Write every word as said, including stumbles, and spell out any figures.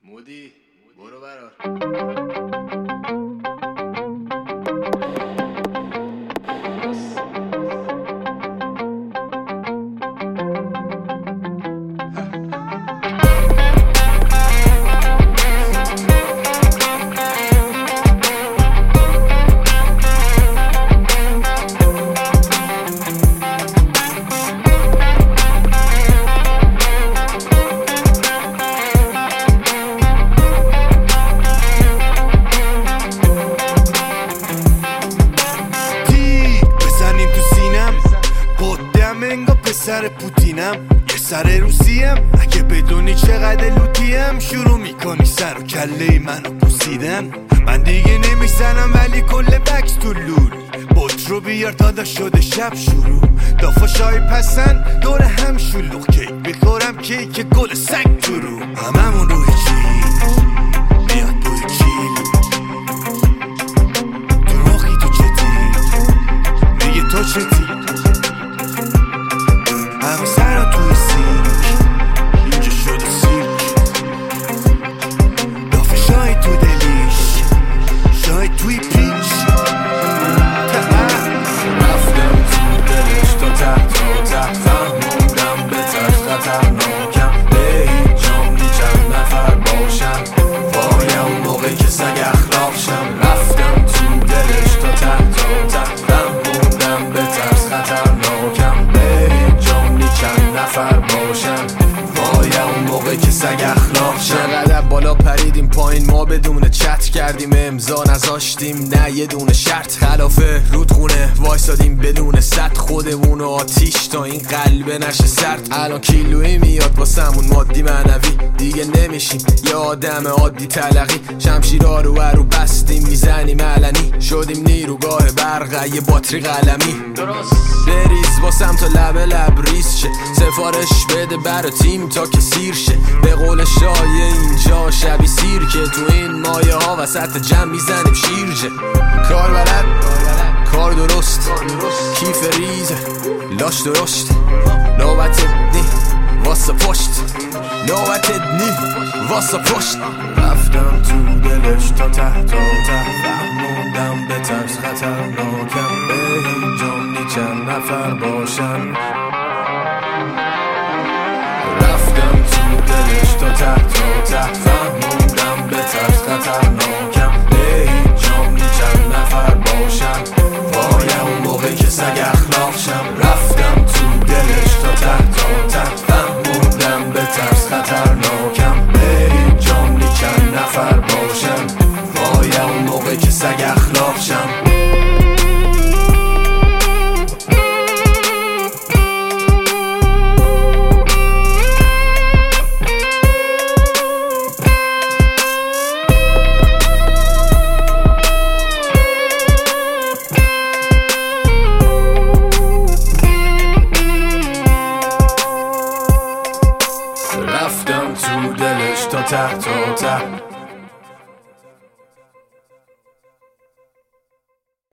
مودی برو برار. انگا پسر پوتینم یه سر روسیم، اگه بدونی چقدر لوتیم شروع میکنی سر و کله منو بوسیدن. من دیگه نمیزنم ولی کل بکس تو لول بوت رو بیار دادا شده شب شروع. دافاشای پسند دور هم شلوغ کیک بخورم کیک گل سگ تو رو. هممون روی چیل میاد بوی چیل تو مخی تو چتی میگه تو چتی همه سرم توی سیرک اینجا شده سیرک. دافه شاید تو دلیش شاید توی پیچ. رفتم تو دلش تا تحت و تحت فهموندم به تحت خطرناکم. به هیچ جام نی چند نفر باشم وای اون موقع که سگ اخلاق شم. رفتم تو دلش تا تحت و تحت فهموندم به تحت خطرناکم. به هیچ جام نی چند نفر باشم وای اون موقع که سگ اخلاق شم. چقدر بالا پریدیم پایین ما بدون چت کردیم امضا نذاشتیم نه یه دونه شرط. خلافه رودخونه وایسادیم بدون سد خودمون و آتیش تا این قلبه نشه سرد. الان کیلویی میاد واسمون مادی معنوی دیگه نمیشیم یه آدم عادی تلقی. شمشیرها رو رو بستیم میزنیم علنی شدیم نیروگاه برق یه باتری قلمی. بریز واسم تا لب لب ریز شه سفارش بده برا تیم تا که سیر شه. به قول شایه اینجا شبی سیر که تو این مایه ها وسط جمع میزنیم شیرجه. کار بلد کار درست کیف ریزه لاش درشت نوبت نی واسه پشت نوبت نی واسه پشت. رفتم تو دلش تا تحت و تحت فهموندم به ترس خطرناکم. به هیچ جام نی چند نفر باشن. رفتم تو دلش تا تحت و تحت فهموندم به ترس خطرناکم. به هیچ جام نی چند نفر باشن وای اون موقع که سگ اخلاق شم. رفتم تو دلش تا تحت و تحت فهموندم به ترس خطرناکم. به هیچ جام نی چند نفر باشن وای اون موقع که سگ اخلاق شم. رفتم تو دلش تا تحت و تحت